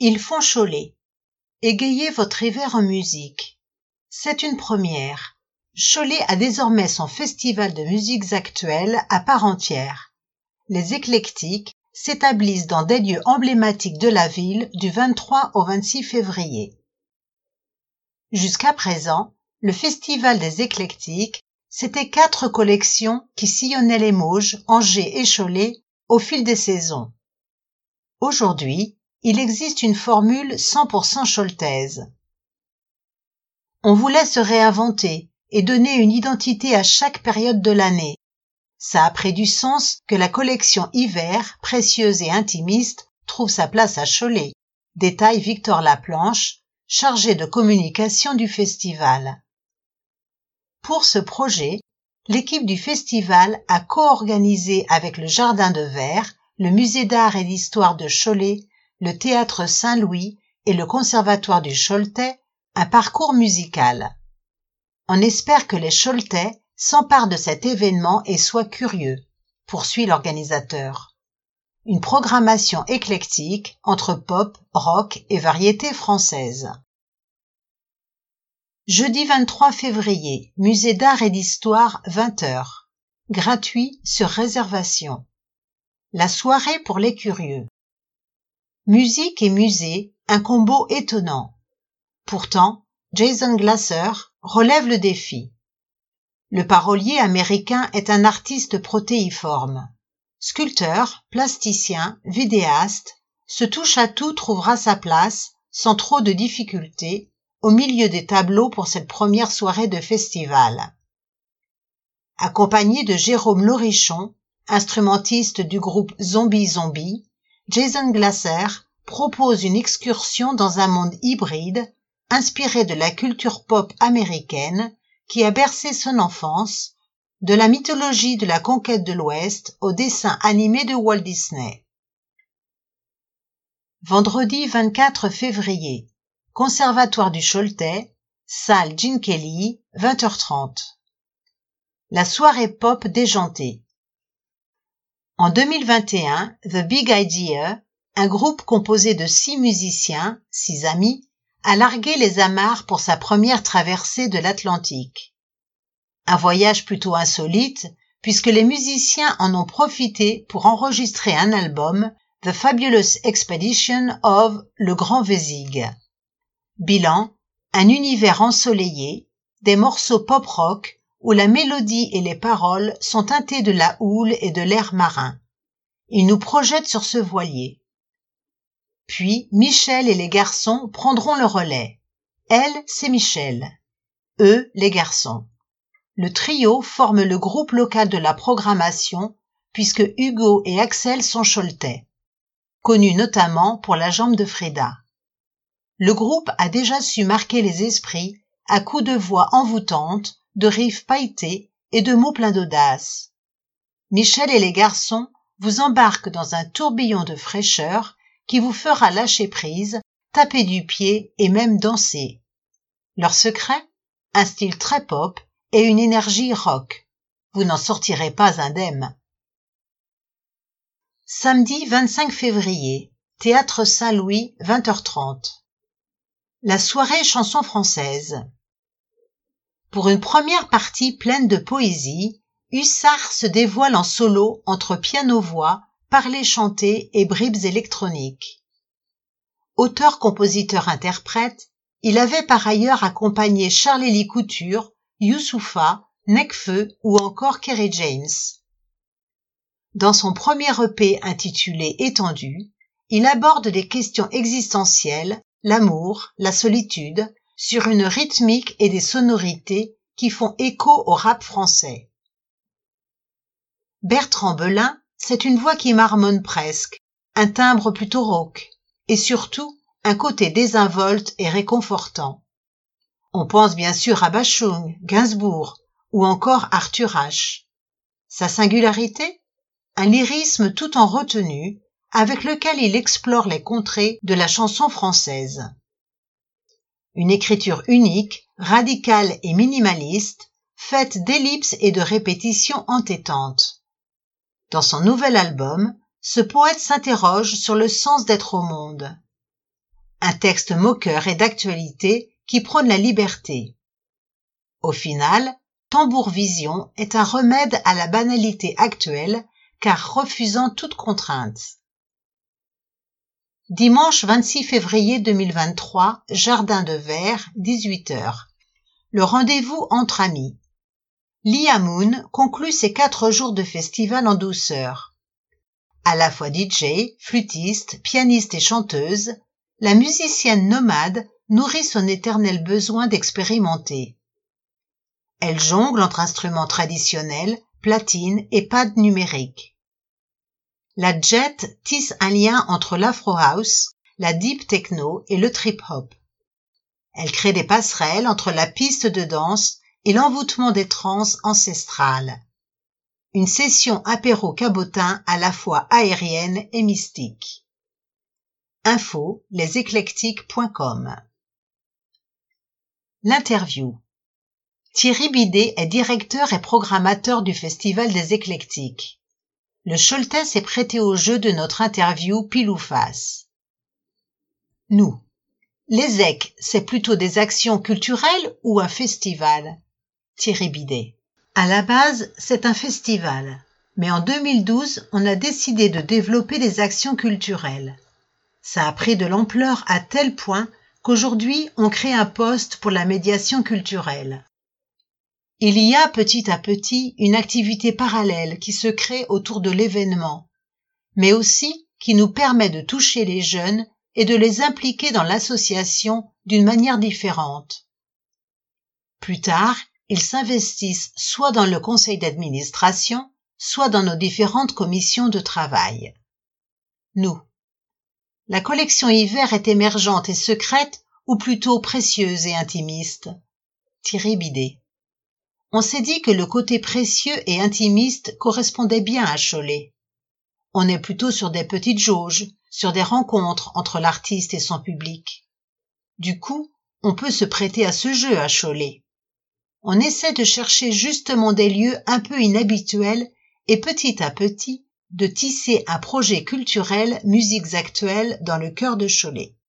Ils font Cholet. Égayez votre hiver en musique. C'est une première. Cholet a désormais son festival de musiques actuelles à part entière. Les Éclectiques s'établissent dans des lieux emblématiques de la ville du 23 au 26 février. Jusqu'à présent, le festival des Éclectiques, c'était 4 collections qui sillonnaient les Mauges, Angers et Cholet au fil des saisons. Aujourd'hui, il existe une formule 100% choletaise. On voulait se réinventer et donner une identité à chaque période de l'année. Ça a pris du sens que la collection hiver, précieuse et intimiste, trouve sa place à Cholet, détaille Victor Laplanche, chargé de communication du festival. Pour ce projet, l'équipe du festival a co-organisé avec le Jardin de Verre, le Musée d'art et d'histoire de Cholet, le Théâtre Saint-Louis et le Conservatoire du Choletais un parcours musical. On espère que les Choletais s'emparent de cet événement et soient curieux, poursuit l'organisateur. Une programmation éclectique entre pop, rock et variétés françaises. Jeudi 23 février, Musée d'art et d'histoire, 20h. Gratuit sur réservation. La soirée pour les curieux. Musique et musée, un combo étonnant. Pourtant, Jason Glasser relève le défi. Le parolier américain est un artiste protéiforme. Sculpteur, plasticien, vidéaste, ce touche-à-tout trouvera sa place, sans trop de difficultés, au milieu des tableaux pour cette première soirée de festival. Accompagné de Jérôme Lorichon, instrumentiste du groupe Zombie Zombie, Jason Glasser propose une excursion dans un monde hybride, inspiré de la culture pop américaine qui a bercé son enfance, de la mythologie de la conquête de l'Ouest au dessin animé de Walt Disney. Vendredi 24 février, Conservatoire du Choletais, salle Gene Kelly, 20h30. La soirée pop déjantée. En 2021, The Big Idea, un groupe composé de 6 musiciens, 6 amis, a largué les amarres pour sa première traversée de l'Atlantique. Un voyage plutôt insolite, puisque les musiciens en ont profité pour enregistrer un album, The Fabulous Expedition of Le Grand Vésigue. Bilan, un univers ensoleillé, des morceaux pop-rock où la mélodie et les paroles sont teintées de la houle et de l'air marin. Ils nous projettent sur ce voilier. Puis, Michel et les garçons prendront le relais. Elle, c'est Michel. Eux, les garçons. Le trio forme le groupe local de la programmation, puisque Hugo et Axel sont choletais, connus notamment pour La Jambe de Frida. Le groupe a déjà su marquer les esprits à coups de voix envoûtantes, de riffs pailletés et de mots pleins d'audace. Michel et les garçons vous embarquent dans un tourbillon de fraîcheur qui vous fera lâcher prise, taper du pied et même danser. Leur secret? Un style très pop et une énergie rock. Vous n'en sortirez pas indemne. Samedi 25 février, Théâtre Saint-Louis, 20h30. La soirée chanson française. Pour une première partie pleine de poésie, Hussard se dévoile en solo entre piano-voix, parler chanté et bribes électroniques. Auteur, compositeur, interprète, il avait par ailleurs accompagné Charles-Élie Couture, Youssoupha, Nekfeu ou encore Kerry James. Dans son premier EP intitulé Étendu, il aborde des questions existentielles, l'amour, la solitude, sur une rythmique et des sonorités qui font écho au rap français. Bertrand Belin, c'est une voix qui marmonne presque, un timbre plutôt rauque, et surtout un côté désinvolte et réconfortant. On pense bien sûr à Bachung, Gainsbourg ou encore Arthur H. Sa singularité? Un lyrisme tout en retenue, avec lequel il explore les contrées de la chanson française. Une écriture unique, radicale et minimaliste, faite d'ellipses et de répétitions entêtantes. Dans son nouvel album, ce poète s'interroge sur le sens d'être au monde. un texte moqueur et d'actualité qui prône la liberté. Au final, Tambour-Vision est un remède à la banalité actuelle car refusant toute contrainte. Dimanche 26 février 2023, Jardin de Verre, 18h. Le rendez-vous entre amis. Lia Moon conclut ses 4 jours de festival en douceur. À la fois DJ, flûtiste, pianiste et chanteuse, la musicienne nomade nourrit son éternel besoin d'expérimenter. Elle jongle entre instruments traditionnels, platines et pads numériques. La Jet tisse un lien entre l'Afro House, la Deep Techno et le Trip Hop. Elle crée des passerelles entre la piste de danse et l'envoûtement des transes ancestrales. Une session apéro cabotin à la fois aérienne et mystique. Info leséclectiques.com. L'interview. Thierry Bidet est directeur et programmateur du Festival des Éclectiques. Le Choletais s'est prêté au jeu de notre interview pile ou face. Nous. Les EC, c'est plutôt des actions culturelles ou un festival? Thierry Bidet. À la base, c'est un festival. Mais en 2012, on a décidé de développer des actions culturelles. Ça a pris de l'ampleur à tel point qu'aujourd'hui, on crée un poste pour la médiation culturelle. Il y a petit à petit une activité parallèle qui se crée autour de l'événement, mais aussi qui nous permet de toucher les jeunes et de les impliquer dans l'association d'une manière différente. Plus tard, ils s'investissent soit dans le conseil d'administration, soit dans nos différentes commissions de travail. Nous. La collection hiver est émergente et secrète ou plutôt précieuse et intimiste? Thierry Bidet. On s'est dit que le côté précieux et intimiste correspondait bien à Cholet. On est plutôt sur des petites jauges, sur des rencontres entre l'artiste et son public. Du coup, on peut se prêter à ce jeu à Cholet. On essaie de chercher justement des lieux un peu inhabituels et petit à petit de tisser un projet culturel musiques actuelles dans le cœur de Cholet.